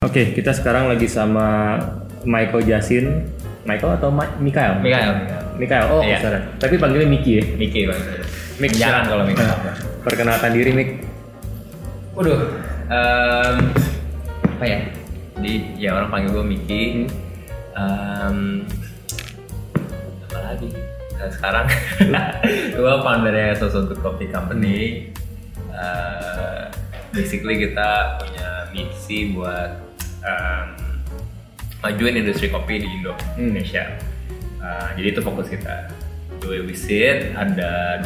Oke, kita sekarang lagi sama Michael Jasin. Michael atau Mikael? Mikael. Oh, iya. Sorry. Tapi panggilnya Miki ya? Miki bang. Mik, Jangan kalau Miki. Perkenalkan diri, Mik. Waduh, apa ya? Jadi ya orang panggil gue Miki. Apa lagi? Sekarang gue foundernya So Good Coffee Company. Basically kita punya misi buat majuin industri kopi di Indonesia. Jadi itu fokus kita. The way we see it, ada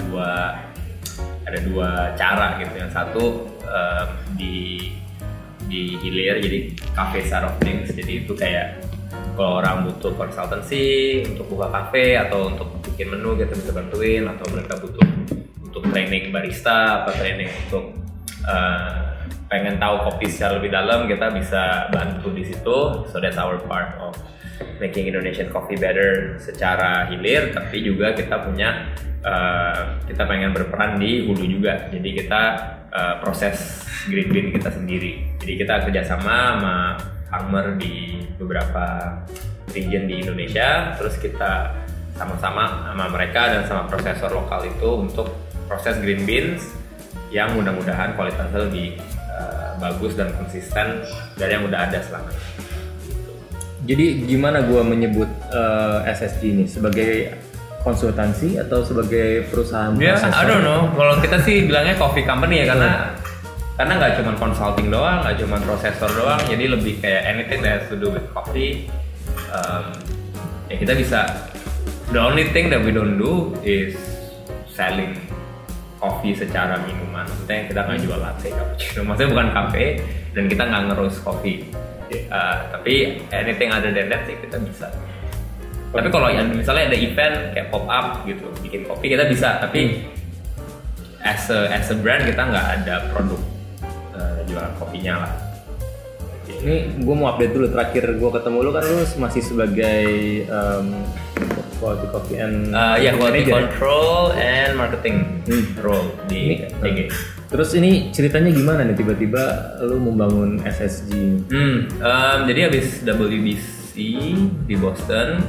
dua cara gitu. Yang satu di hilir, jadi cafe side of things. Jadi itu kayak kalau orang butuh consultancy untuk buka cafe atau untuk bikin menu, kita bisa bantuin. Atau mereka butuh untuk training barista, atau training untuk pengen tahu kopi secara lebih dalam, kita bisa bantu di situ. So that's our part of making Indonesian coffee better secara hilir. Tapi juga kita punya kita pengen berperan di hulu juga. Jadi kita proses green bean kita sendiri. Jadi kita kerjasama sama farmer di beberapa region di Indonesia. Terus kita sama-sama sama mereka dan sama prosesor lokal itu untuk proses green beans yang mudah-mudahan kualitasnya lebih bagus dan konsisten dari yang udah ada selama ini. Jadi gimana gue menyebut SSG ini? Sebagai konsultansi atau sebagai perusahaan? Ya, I don't know. Kalau kita sih bilangnya coffee company ya, karena nggak cuma consulting doang, nggak cuma prosesor doang. Jadi lebih kayak anything that has to do with coffee. Ya kita bisa. The only thing that we don't do is selling kopi secara minuman. Maksudnya kita nggak jual latte, cappuccino. Maksudnya bukan kafe dan kita nggak ngerus kopi. Tapi anything other than that sih kita bisa. Tapi kalau misalnya ada event kayak pop up gitu, bikin kopi kita bisa. Tapi as a brand kita nggak ada produk jualan kopinya lah. Ini gue mau update dulu. Terakhir gue ketemu lu kan lu masih sebagai quality coffee and quality control and marketing role di TG. Terus ini ceritanya gimana nih tiba-tiba lu membangun SSG? Jadi habis WBC di Boston,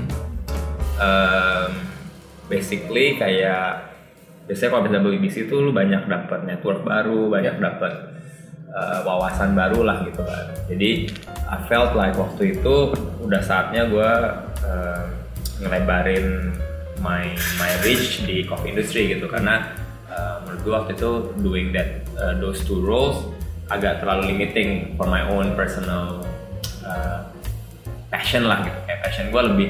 basically kayak biasanya kalau habis WBC itu lu banyak dapat network baru, banyak dapat wawasan baru lah gitu kan. Jadi I felt like waktu itu udah saatnya gue ngelebarin my reach di coffee industry gitu, karena menurut gue waktu itu doing those two roles agak terlalu limiting for my own personal passion lah gitu. Kayak passion gue lebih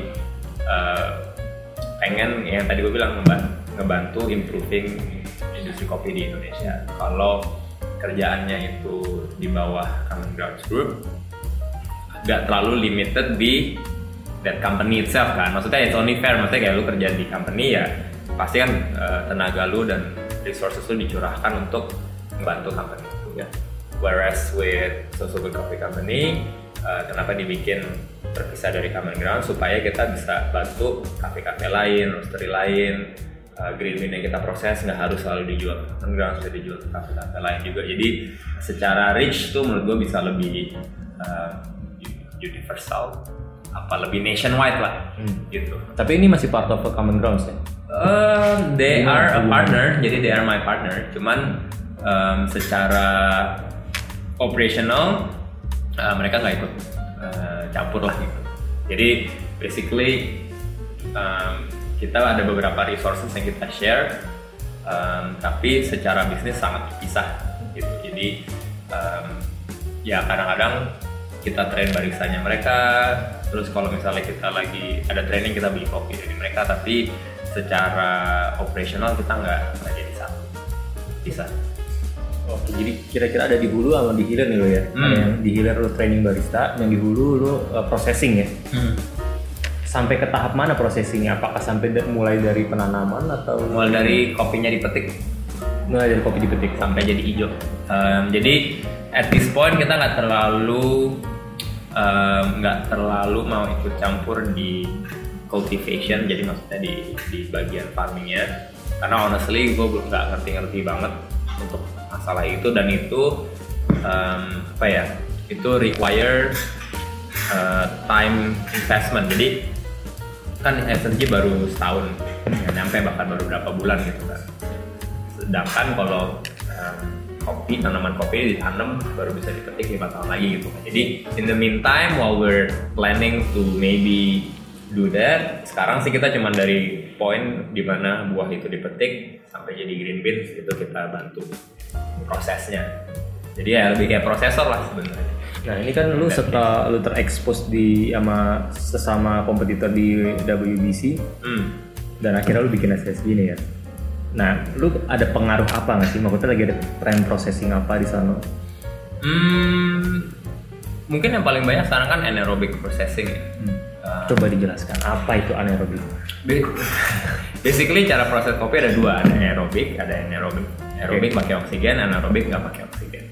pengen yang tadi gue bilang ngebantu improving industri kopi di Indonesia. Kalau kerjaannya itu di bawah Common Grounds Group, agak terlalu limited di that company itself kan. Maksudnya it's only fair, maksudnya kayak lu kerja di company ya pasti kan tenaga lu dan resources lu dicurahkan untuk membantu company itu ya. Whereas with So Good Coffee Company, kenapa dibikin terpisah dari Common Ground, supaya kita bisa bantu kafe-kafe lain, roastery lain, green bean yang kita proses nggak harus selalu dijual ke Common Ground, bisa dijual ke kafe-kafe lain juga. Jadi secara reach tuh menurut gue bisa lebih universal, lebih nationwide lah gitu. Tapi ini masih part of a Common Grounds ya? They are a partner, jadi they are my partner. Cuman secara operational mereka nggak ikut campur lah gitu. Jadi basically kita ada beberapa resources yang kita share, tapi secara bisnis sangat terpisah gitu. Jadi ya kadang-kadang kita train baristanya mereka, terus kalau misalnya kita lagi ada training kita beli kopi dari mereka, tapi secara operasional kita nggak jadi satu, bisa. Oke, jadi kira-kira ada di hulu sama di hilir nih lo ya? Yang di hilir lo training barista, yang di hulu lo processing ya? Sampai ke tahap mana processingnya? Apakah sampai mulai dari penanaman atau? Mulai dari kopinya dipetik. Mulai dari kopi dipetik sampai jadi hijau. Jadi at this point kita nggak terlalu mau ikut campur di cultivation, jadi maksudnya di bagian farmingnya, karena honestly gue belum ngerti banget untuk masalah itu, dan itu itu require time investment. Jadi kan SNG baru setahun, nggak nyampe, bahkan baru berapa bulan gitu kan. Sedangkan kalau kopi, tanaman kopi ditanam baru bisa dipetik 5 tahun lagi gitu kan. Jadi in the meantime while we're planning to maybe do that, sekarang sih kita cuma dari poin di mana buah itu dipetik sampai jadi green beans itu kita bantu prosesnya. Jadi ya lebih kayak prosesor lah sebenarnya. Nah ini kan lu setelah lu terekspos di sama sesama kompetitor di WBC dan akhirnya lu bikin SSG nih ya. Nah lu ada pengaruh apa nggak sih? Maksudnya lagi ada tren processing apa di sana? Mungkin yang paling banyak sekarang kan anaerobic processing ya. Coba dijelaskan apa itu anaerobic? Basically cara proses kopi ada dua, ada aerobik, ada anaerobic. Aerobik pakai oksigen, anaerobik nggak pakai oksigen.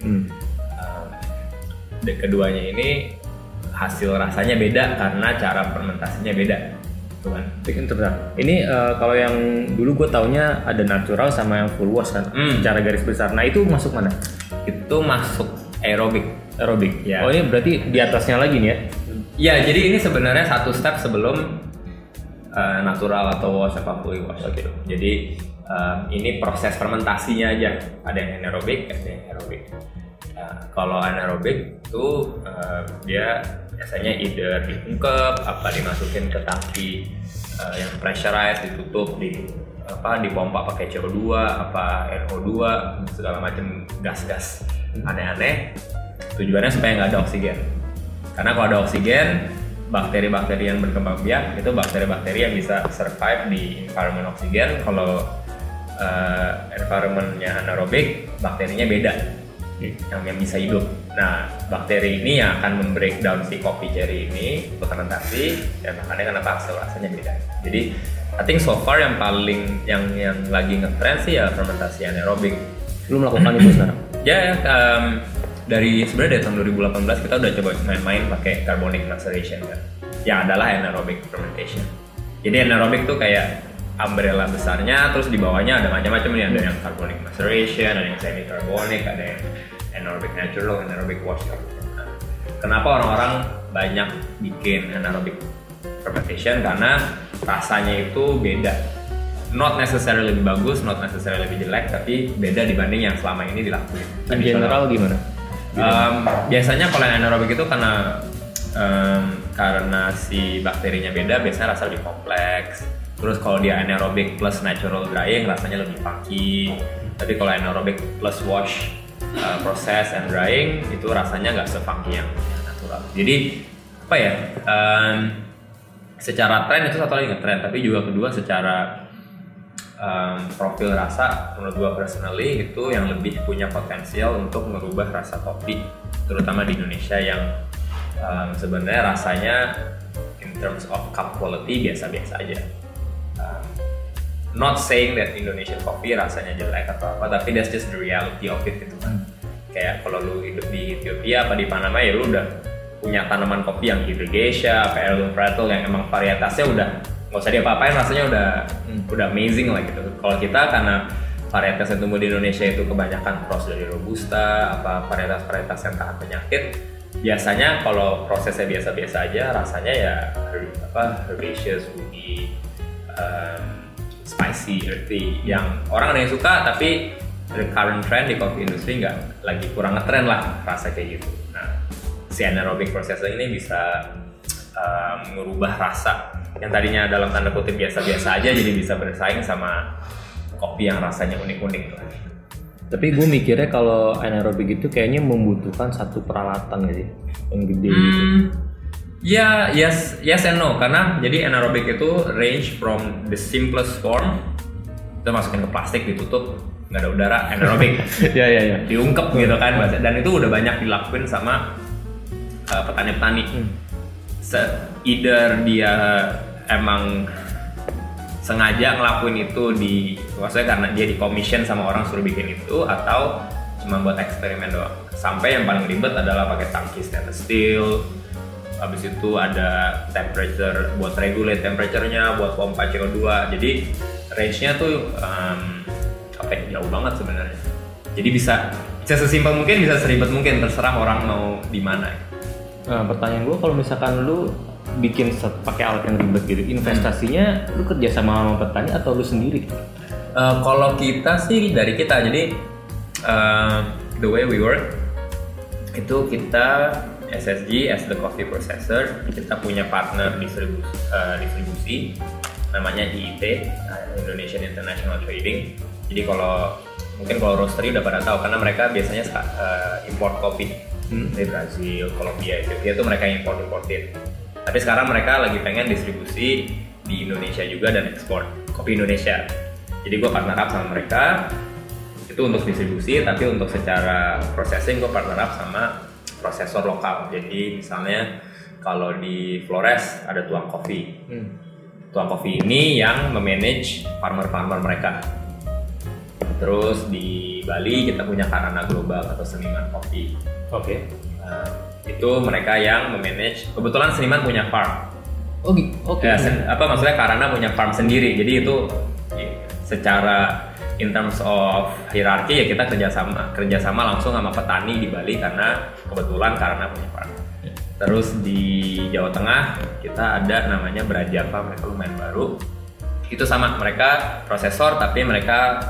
Dan keduanya ini hasil rasanya beda karena cara fermentasinya beda, kan? Ini kalau yang dulu gue taunya ada natural sama yang full wash kan, secara garis besar. Nah itu masuk mana? Itu masuk aerobik. Aerobik. Ya. Oh ini berarti di atasnya lagi nih ya? Ya, jadi ini sebenarnya satu step sebelum natural atau wash apa full wash gitu. Jadi ini proses fermentasinya aja. Ada yang anaerobik, ada yang aerobik. Kalau anaerobik itu dia biasanya either diungkep, apa dimasukin ke tangki yang pressurized, ditutup, dipompa pakai CO2, apa NO2, segala macam gas-gas aneh-aneh. Tujuannya supaya nggak ada oksigen. Karena kalau ada oksigen, bakteri-bakteri yang berkembang biak itu bakteri-bakteri yang bisa survive di environment oksigen. Kalau environmentnya anaerobik, bakterinya beda yang bisa hidup. Nah, bakteri ini yang akan membreakdown si kopi cherry ini fermentasi, dan makanya kenapa hasil rasanya beda. Jadi, I think so far yang paling yang lagi ngetrend sih ya fermentasi anaerobik. Lu melakukan itu sekarang? Ya, dari tahun 2018 kita udah coba main-main pakai carbonic maceration kan, yang adalah anaerobic fermentation. Jadi anaerobic tuh kayak umbrella besarnya, terus di bawahnya ada macam-macam nih, ada yang carbonic maceration, ada yang semi carbonic, ada yang anaerobic natural, anaerobic wash. Nah, kenapa orang-orang banyak bikin anaerobic fermentation? Karena rasanya itu beda. Not necessarily lebih bagus, not necessarily lebih jelek, tapi beda dibanding yang selama ini dilakuin. In general gimana? Biasanya kalau yang anaerobik itu karena si bakterinya beda, biasanya rasa lebih kompleks. Terus kalau dia anaerobik plus natural drying rasanya lebih funky. Tapi kalau anaerobik plus wash process and drying itu rasanya nggak se-funky yang natural. Jadi apa ya? Secara tren itu satu lagi nge-trend, tapi juga kedua secara profil rasa menurut gua personally itu yang lebih punya potensial untuk merubah rasa kopi, terutama di Indonesia yang sebenarnya rasanya in terms of cup quality biasa-biasa aja. Not saying that Indonesian coffee rasanya jelek atau apa, tapi that's just the reality of it gitu kan. Kayak kalau lu hidup di Ethiopia apa di Panama ya lu udah punya tanaman kopi yang irrigation, kayak heirloom varietal yang emang varietasnya udah nggak usah diapa-apain, rasanya udah amazing lah gitu. Kalau kita karena varietas yang tumbuh di Indonesia itu kebanyakan cross dari robusta, apa varietas-varietas yang tahan penyakit, biasanya kalau prosesnya biasa-biasa aja rasanya ya herbaceous, woody, spicy, earthy, yang orang ada yang suka, tapi the current trend di coffee industry nggak lagi kurang ngetrend lah rasa kayak gitu. Nah, si anaerobic processing ini bisa merubah rasa yang tadinya dalam tanda kutip biasa-biasa aja jadi bisa bersaing sama kopi yang rasanya unik-unik. Tapi gue mikirnya kalau anaerobik itu kayaknya membutuhkan satu peralatan gitu yang gede gitu. Ya, yes and no, karena jadi anaerobik itu range from the simplest form, kita masukin ke plastik, ditutup, nggak ada udara, anaerobik. ya. Diungkep gitu kan, dan itu udah banyak dilakuin sama petani-petani. Either dia emang sengaja ngelakuin itu maksudnya karena dia di commission sama orang suruh bikin itu, atau cuma buat eksperimen doang. Sampai yang paling ribet adalah pakai tangki stainless steel. Habis itu ada temperature buat regulate temperature-nya, buat pompa CO2. Jadi range-nya tuh jauh banget sebenarnya. Jadi bisa bisa sesimpel mungkin, bisa seribet mungkin, terserah orang mau di mana. Nah, pertanyaan gue, kalau misalkan lu bikin pakai alat yang ribet gitu, investasinya lu kerja sama petani atau lu sendiri? Kalau kita sih dari kita, jadi the way we work itu kita SSG as the coffee processor, kita punya partner distribusi namanya IIT, Indonesian International Trading. Jadi kalau roastery udah pada tahu, karena mereka biasanya import kopi dari Brazil, Kolombia, Ethiopia itu mereka importin. Tapi sekarang mereka lagi pengen distribusi di Indonesia juga dan ekspor kopi Indonesia. Jadi gue partner up sama mereka itu untuk distribusi, tapi untuk secara processing gue partner up sama prosesor lokal. Jadi misalnya kalau di Flores ada tuang kopi. Tuang kofi ini yang memanage farmer-farmer mereka. Terus di Bali kita punya Karana Global atau seniman kopi. Oke. Itu mereka yang memanage. Kebetulan seniman punya farm. Oke. Maksudnya Karana punya farm sendiri. Jadi itu secara in terms of hierarki ya kita kerjasama langsung sama petani di Bali karena kebetulan Karana punya farm. Terus di Jawa Tengah kita ada namanya Brajapa, mereka lumayan baru. Itu sama, mereka prosesor tapi mereka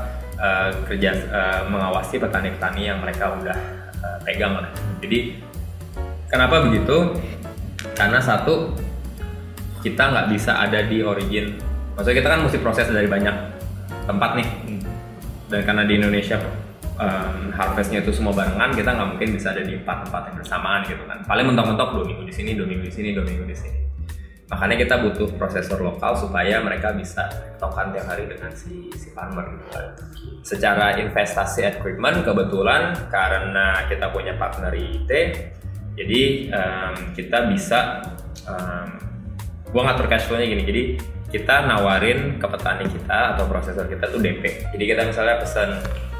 mengawasi petani-petani yang mereka udah pegang lah. Jadi kenapa begitu? Karena satu, kita nggak bisa ada di origin. Maksudnya kita kan mesti proses dari banyak tempat nih. Dan karena di Indonesia harvestnya itu semua barengan, kita nggak mungkin bisa ada di 4 tempat yang bersamaan gitu kan. Paling mentok-mentok 2 minggu di sini, 2 minggu di sini, 2 minggu di sini. Makanya kita butuh prosesor lokal supaya mereka bisa tokan tiap hari dengan si farmer gitu kan. Secara investasi equipment kebetulan karena kita punya partner IIT, jadi kita bisa gua ngatur cash flow-nya gini. Jadi kita nawarin ke petani kita atau prosesor kita tuh DP. Jadi kita misalnya pesan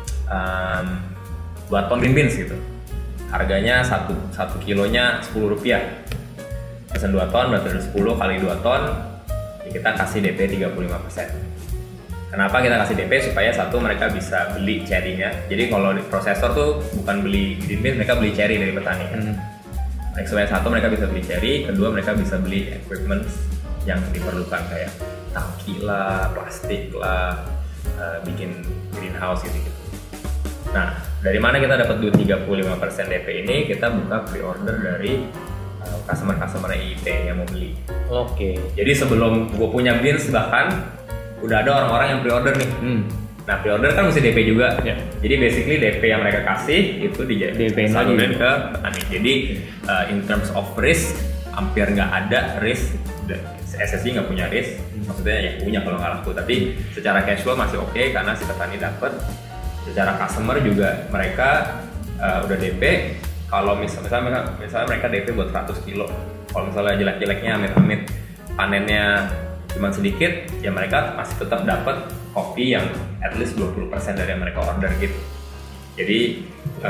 2 ton green beans gitu. Harganya 1 kilonya Rp10. Pesan 2 ton berarti 10 kali 2 ton, ya kita kasih DP 35%. Kenapa kita kasih DP? Supaya satu, mereka bisa beli cherry-nya. Jadi kalau di prosesor tuh bukan beli green beans, mereka beli cherry dari petani kan. Supaya satu, mereka bisa beli cherry, kedua mereka bisa beli equipment yang diperlukan kayak tangki lah, plastik lah, bikin greenhouse gitu. Nah, dari mana kita dapat duit 35% DP ini? Kita buka pre-order dari customer IIT yang mau beli. Oke. Jadi sebelum gue punya beans bahkan udah ada orang-orang yang pre-order nih. Nah, pre-order kan mesti DP juga. Yeah. Jadi basically DP yang mereka kasih itu disalurin ke petani. Jadi in terms of risk hampir nggak ada risk. SSG nggak punya risk. Maksudnya ya punya kalau nggak laku. Tapi secara cash flow masih oke karena si petani dapat. Secara customer juga mereka udah DP. Kalau misalnya mereka DP buat 100 kilo, kalau misalnya jelek-jeleknya amit-amit panennya cuma sedikit, ya mereka masih tetap dapat kopi yang at least 20% dari yang mereka order gitu. Jadi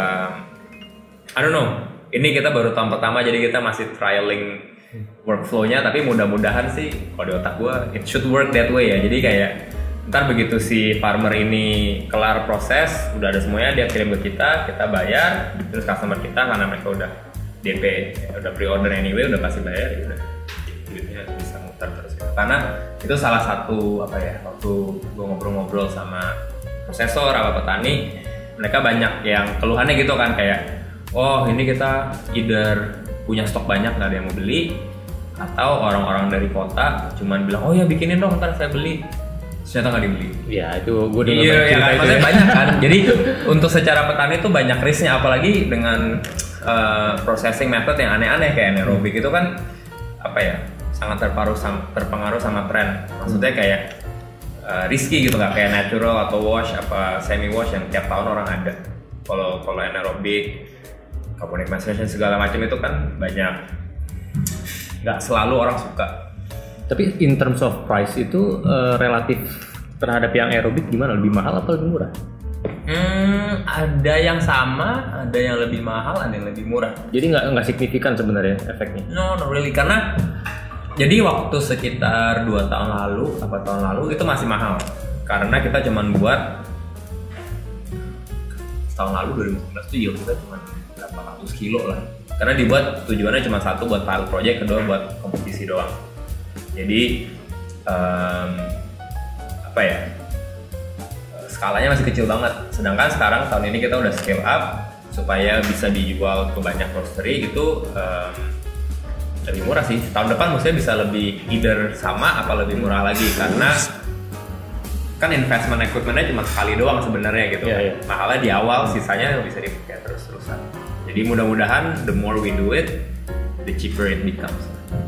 I don't know, ini kita baru tahun pertama jadi kita masih trialing workflow-nya, tapi mudah-mudahan sih kalau di otak gue it should work that way ya. Jadi kayak ntar begitu si farmer ini kelar proses, udah ada semuanya, dia kirim ke kita bayar, terus customer kita karena mereka udah DP, udah pre-order anyway, udah pasti bayar, ya udah duitnya bisa muter terus. Karena itu salah satu waktu gue ngobrol-ngobrol sama prosesor apa petani, mereka banyak yang keluhannya gitu kan, kayak oh ini kita either punya stok banyak nggak ada yang mau beli, atau orang-orang dari kota cuman bilang oh ya bikinin dong ntar saya beli, ternyata nggak dibeli. Ya itu gue dengar iya kan, maksudnya banyak kan. Jadi untuk secara petani itu banyak risknya, apalagi dengan processing method yang aneh-aneh kayak anaerobik itu kan sangat terpengaruh sama tren. Maksudnya kayak risky gitu, nggak kayak natural atau wash semi wash yang tiap tahun orang ada. Kalau anaerobik, carbonic maceration segala macam itu kan banyak, nggak selalu orang suka. Tapi in terms of price itu relatif terhadap yang aerobik gimana? Lebih mahal atau lebih murah? Ada yang sama, ada yang lebih mahal, ada yang lebih murah. Jadi nggak signifikan sebenarnya efeknya? No, not really. Karena jadi waktu sekitar 2 tahun lalu itu masih mahal. Karena kita cuma buat tahun lalu 2019 tuh yield kita cuma berapa ratus kilo lah. Karena dibuat tujuannya cuma satu buat pilot project, kedua buat kompetisi doang. Jadi apa ya? Skalanya masih kecil banget. Sedangkan sekarang tahun ini kita udah scale up supaya bisa dijual ke banyak roastery itu lebih murah sih. Tahun depan maksudnya bisa lebih either sama apa lebih murah lagi karena kan investment equipmentnya cuma sekali doang sebenarnya gitu. Mahalnya di awal, sisanya bisa dipakai terus-terusan. Jadi mudah-mudahan the more we do it, the cheaper it becomes.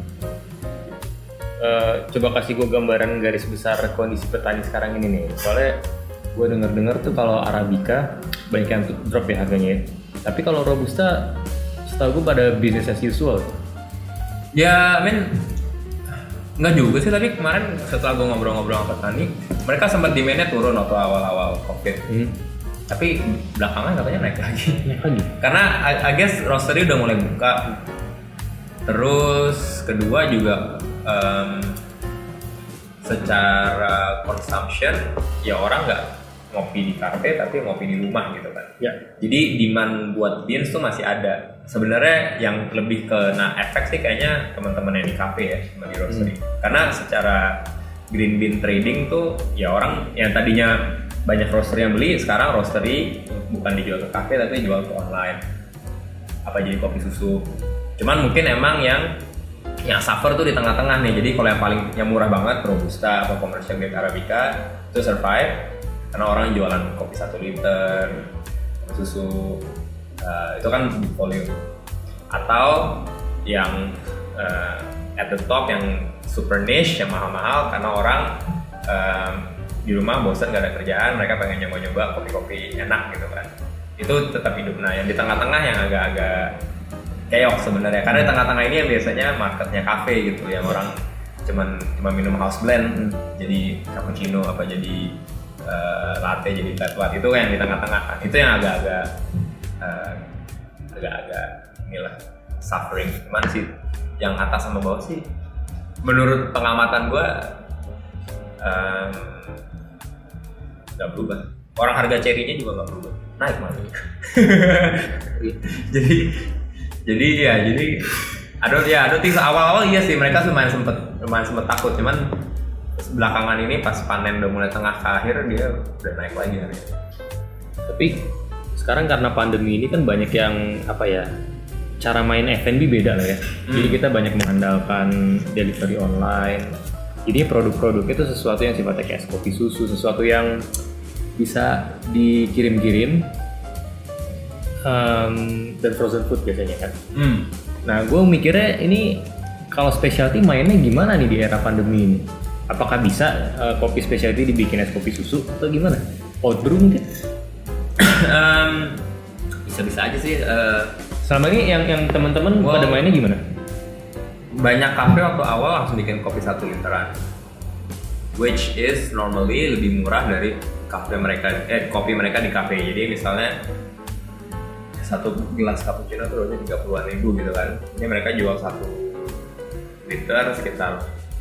Coba kasih gue gambaran garis besar kondisi petani sekarang ini nih. Soalnya gue dengar tuh kalau Arabica banyak yang drop ya harganya. Tapi kalau Robusta, setahu gue pada business as usual. Ya, nggak juga sih, tapi kemarin setelah gue ngobrol-ngobrol sama petani, mereka sempat demand-nya turun waktu awal-awal COVID. Tapi belakangan katanya naik lagi. Karena I guess roastery udah mulai buka. Terus kedua juga secara consumption ya orang nggak ngopi di kafe tapi ngopi di rumah gitu kan. Jadi demand buat beans tuh masih ada. Sebenarnya yang lebih kena efek sih kayaknya teman-teman yang di kafe ya sama di roastery. Karena secara green bean trading tuh ya orang yang tadinya banyak roastery yang beli, sekarang roastery bukan dijual ke kafe tapi dijual ke online. Apa jadi kopi susu. Cuman mungkin emang yang suffer tuh di tengah-tengah nih. Jadi kalau yang murah banget Robusta atau commercial grade Arabica itu survive karena orang jualan kopi 1 liter, susu, itu kan volume. Atau yang at the top yang super niche yang mahal-mahal karena orang di rumah bosan gak ada kerjaan, mereka pengen nyoba-nyoba kopi-kopi enak gitu kan. Itu tetap hidup. Nah yang di tengah-tengah yang agak-agak keok sebenarnya, karena di tengah-tengah ini yang biasanya marketnya kafe gitu, yang orang cuma minum house blend, jadi cappuccino apa jadi latte jadi flat white, itu yang di tengah-tengah kan, itu yang agak-agak inilah suffering. Cuman sih yang atas sama bawah sih menurut pengamatan gue nggak berubah. Orang harga cherry-nya juga nggak berubah, naik malah. jadi ada tips awal-awal iya sih mereka lumayan sempet takut, cuman belakangan ini pas panen udah mulai tengah ke akhir dia udah naik lagi harganya. Tapi sekarang karena pandemi ini kan banyak yang cara main F&B beda lah ya. Jadi kita banyak mengandalkan delivery online. Jadi produk-produk itu sesuatu yang sifatnya kayak kopi susu, sesuatu yang bisa dikirim-kirim dan frozen food biasanya kan. Nah gue mikirnya ini kalau specialty mainnya gimana nih di era pandemi ini? Apakah bisa kopi specialty dibikin es kopi susu atau gimana? Cold brew mungkin? Bisa-bisa aja sih. Selama ini yang teman-teman pada mainnya gimana? Banyak kafe waktu awal langsung bikin kopi 1 literan, which is normally lebih murah dari kopi mereka di kafe. Jadi misalnya satu gelas cappuccino tuh harusnya 30-an ribu gitu kan. Ini mereka jual 1 liter sekitar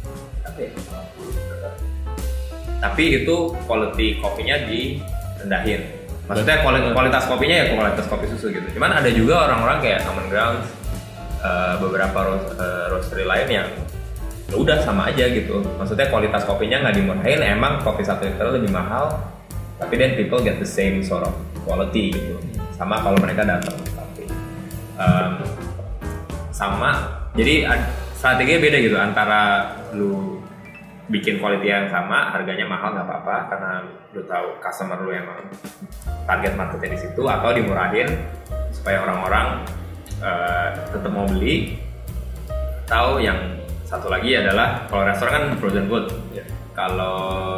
tapi itu quality kopinya direndahin. Maksudnya kualitas kopinya ya kualitas kopi susu gitu. Cuman ada juga orang-orang kayak Common Grounds, beberapa roastery lain yang ya udah sama aja gitu. Maksudnya kualitas kopinya nggak dimurahin, emang kopi 1 liter lebih mahal, tapi then people get the same sort of quality gitu. Sama kalau mereka datang ke kafe. Jadi strateginya beda gitu antara lu bikin quality yang sama, harganya mahal nggak apa-apa karena lu tahu customer lu emang target marketnya di situ, atau dimurahin supaya orang-orang tetap mau beli. Atau yang satu lagi adalah kalau restoran kan frozen food, kalau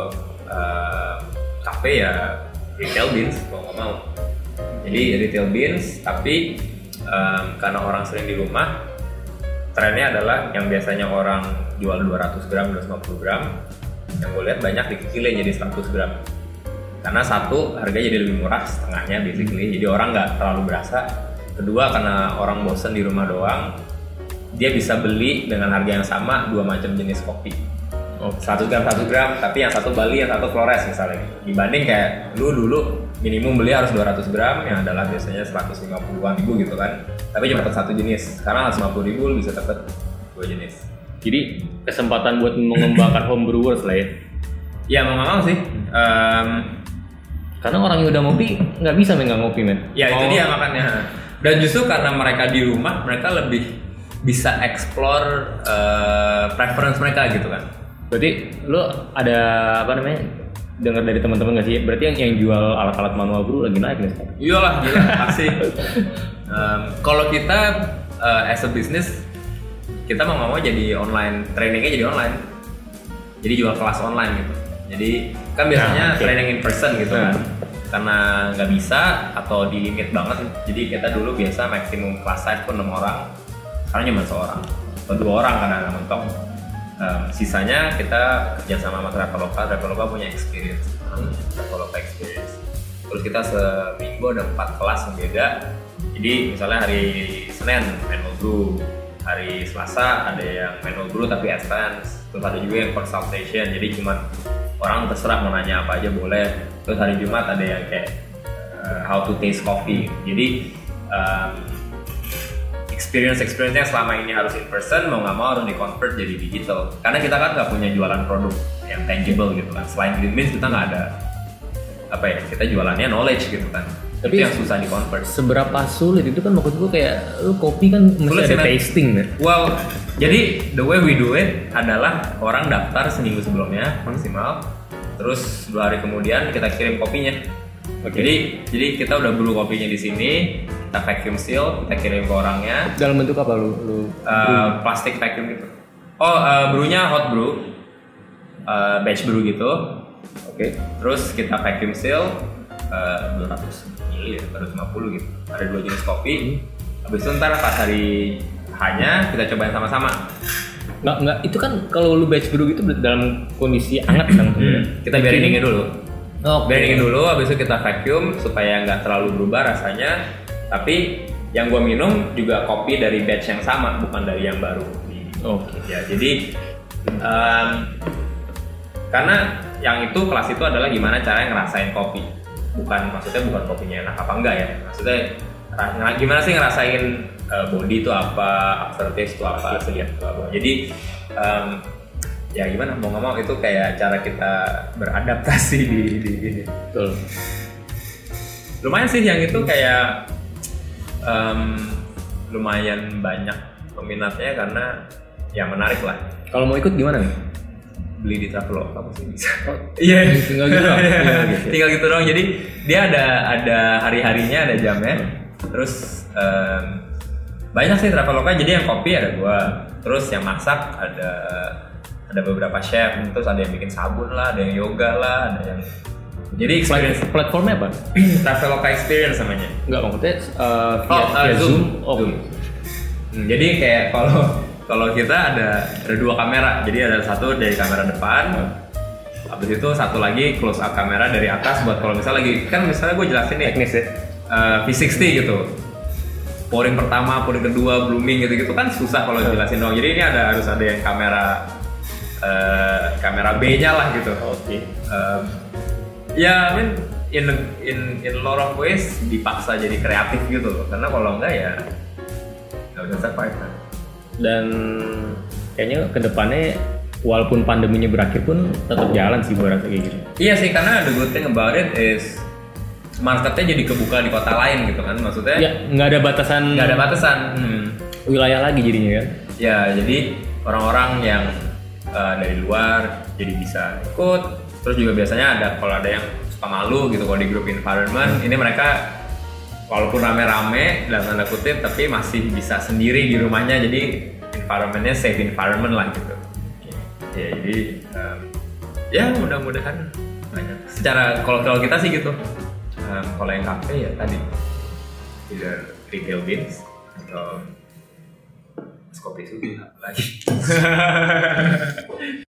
cafe ya retail beans kalau nggak mau. Jadi retail beans, tapi karena orang sering di rumah, trennya adalah yang biasanya orang jual 200 gram, 250 gram, yang gue lihat banyak dikecilin jadi 100 gram. Karena satu, harganya jadi lebih murah, setengahnya basically, jadi orang nggak terlalu berasa. Kedua, karena orang bosen di rumah doang, dia bisa beli dengan harga yang sama 2 macam jenis kopi. 100 gram, 100 gram, tapi yang satu Bali, yang satu Flores misalnya. Dibanding kayak lu dulu minimum beli harus 200 gram yang adalah biasanya 150-an ribu gitu kan, tapi cuma dapat satu jenis. Sekarang 150 ribu bisa dapat 2 jenis. Jadi kesempatan buat mengembangkan home brewers lah ya. Ya mau nggak mau sih. Karena orang yang udah ngopi nggak bisa nggak ngopi men. Ya itu dia makanya. Dan justru karena mereka di rumah, mereka lebih bisa explore preference mereka gitu kan. Berarti lo ada apa namanya? Dengar dari teman-teman nggak sih? Berarti yang jual alat-alat manual brew lagi naik nih sekarang? Iyalah, gila pasti. Kalau kita as a business, kita mau nggak mau jadi online, trainingnya jadi online. Jadi jual kelas online gitu. Jadi kan biasanya training in person gitu kan. Karena nggak bisa atau di limit banget, jadi kita dulu biasa maksimum kelas size pun 6 orang. Sekarang cuma 1 orang atau 2 orang karena mentok. Sisanya kita kerja sama Traveloka. Traveloka punya experience, Traveloka experience. Terus kita seminggu ada 4 kelas yang beda. Jadi misalnya hari Senin manual brew, hari Selasa ada yang manual brew tapi advance, terus ada juga yang consultation. Jadi cuma orang terserah mau nanya apa aja boleh. Terus hari Jumat ada yang kayak how to taste coffee. Jadi experience-nya selama ini harus in person, mau nggak mau harus di convert jadi digital. Karena kita kan nggak punya jualan produk yang tangible gitu kan. Selain Green Beans kita nggak ada apa ya, kita jualannya knowledge gitu kan. Tapi itu yang susah di convert. Seberapa sulit itu kan, maksud gue kayak lu kopi kan mesti ada tasting kan. Well, jadi the way we do it adalah orang daftar seminggu sebelumnya maksimal. Terus 2 hari kemudian kita kirim kopinya. Jadi kita udah brew kopinya di sini, kita vacuum seal, kita kirim ke orangnya. Dalam bentuk apa lu? Plastik vacuum gitu. Brewnya hot brew, batch brew gitu. Oke. Terus kita vacuum seal 200 ml ya, 250 gitu. Ada 2 jenis kopi. Habis itu ntar pas hari hanya kita cobain sama-sama. Nggak, itu kan kalau lu batch brew gitu dalam kondisi hangat kan? Kita biarin dingin dulu. Biarin dingin dulu, habis itu kita vacuum supaya nggak terlalu berubah rasanya. Tapi yang gua minum juga kopi dari batch yang sama, bukan dari yang baru. Ya, jadi karena yang itu kelas itu adalah gimana caranya ngerasain kopi. Maksudnya bukan kopinya enak apa enggak ya. Maksudnya gimana sih ngerasain body itu apa, aftertaste itu apa, selihat itu apa. Jadi ya gimana, mau nggak mau itu kayak cara kita beradaptasi di ini. Betul. Lumayan sih yang itu kayak lumayan banyak peminatnya karena ya menarik lah. Kalau mau ikut gimana nih? Beli di Traveloka pasti bisa. Iya, tinggal gitu doang. Tinggal gitu doang. Jadi dia ada hari-harinya, ada jamnya. Terus banyak sih Traveloka. Jadi yang kopi ada 2. Terus yang masak ada beberapa chef. Terus ada yang bikin sabun lah, ada yang yoga lah, ada yang. Jadi experience. Platformnya apa? Traveloka Experience namanya. Enggak, maksudnya via Zoom. Zoom. Jadi kayak kalau kita ada 2 kamera, jadi ada satu dari kamera depan, habis itu satu lagi close up kamera dari atas buat kalau misalnya gue jelasin nih teknis ya, V60 gitu, pouring pertama, pouring kedua, blooming gitu kan susah kalau jelasin doang. Jadi ini harus ada yang kamera B-nya lah gitu. Oke. Ya, in a lot of ways dipaksa jadi kreatif gitu loh, karena kalau enggak ya nggak bisa survive kan. Dan kayaknya kedepannya walaupun pandeminya berakhir pun tetap jalan sih gue rasa kayak gitu. Iya sih, karena the good thing about it is marketnya jadi kebuka di kota lain gitu kan, maksudnya ya nggak ada batasan wilayah lagi jadinya kan. Ya, jadi orang-orang yang dari luar jadi bisa ikut. Terus juga biasanya kalau ada yang suka malu gitu kalau di group environment, ini mereka walaupun rame-rame dalam tanda kutip tapi masih bisa sendiri di rumahnya, jadi environmentnya safe environment lah gitu. Ya, jadi ya mudah-mudahan banyak. Secara kalau kita sih gitu. Kalau yang kafe ya tadi either retail beans atau kopi susu lagi.